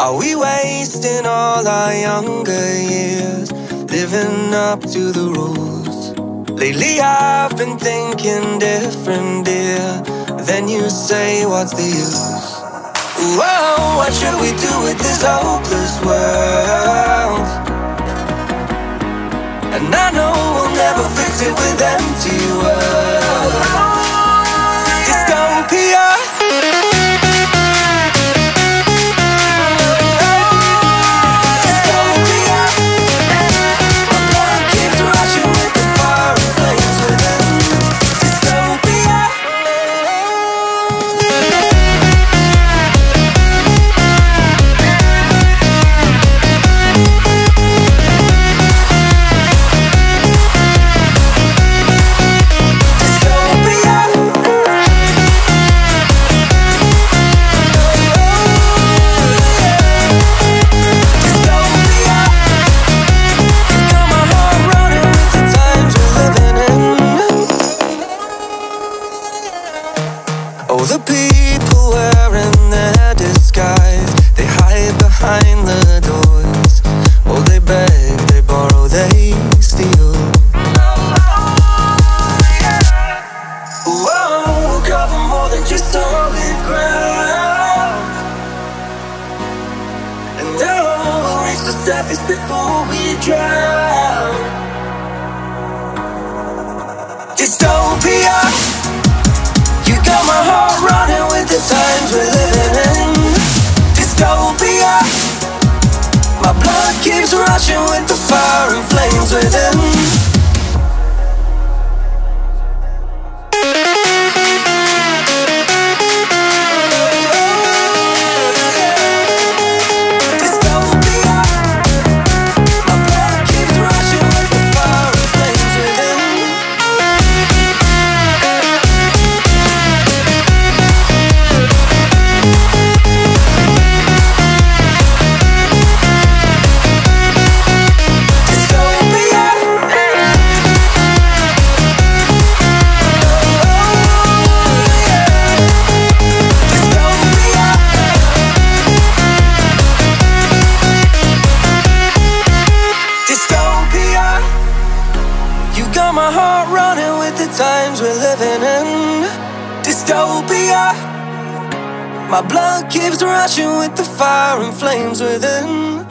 Are we wasting all our younger years, living up to the rules? Lately I've been thinking different, dear. Then you say, what's the use? Whoa, what should we do with this hopeless world? And I know we'll never fix it with empty words. Dystopia. Oh, the people wearing their disguise, they hide behind the doors. Oh, they beg, they borrow, they steal. Whoa, we'll cover more than just solid ground. And oh, we'll reach the surface before we drown. Dystopia. You got my heart running with the times we're living in. Dystopia. My blood keeps rushing with the fire and flames within. My heart running with the times we're living in. Dystopia. My blood keeps rushing with the fire and flames within.